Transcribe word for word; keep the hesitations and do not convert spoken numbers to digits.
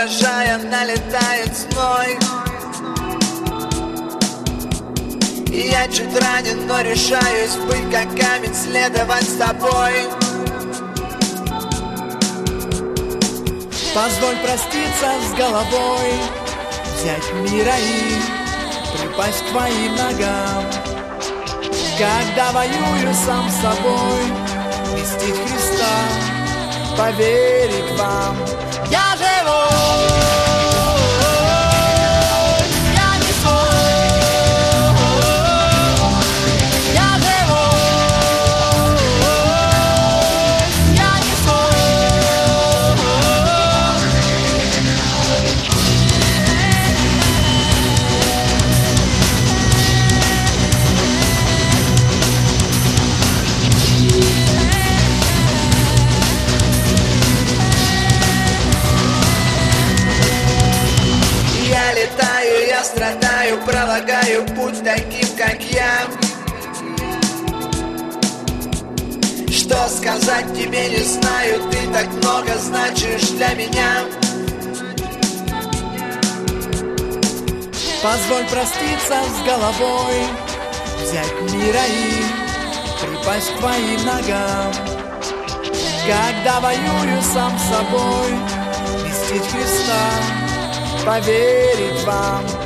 урожая налетает зной. И я чуть ранен, но решаюсь быть как камень, следовать с тобой. Позволь проститься с головой, взять мира и припасть к твоим ногам. Когда воюю сам с собой, вместить Христа, поверить вам. Я живой, я не свой, я живой, я не свой. Я летаю, я страдаю, пролагаю путь таким, как я. Что сказать тебе не знаю, ты так много значишь для меня. Позволь проститься с головой, взять мира и припасть к твоим ногам. Когда воюю сам с собой, вместить Христа, поверить вам.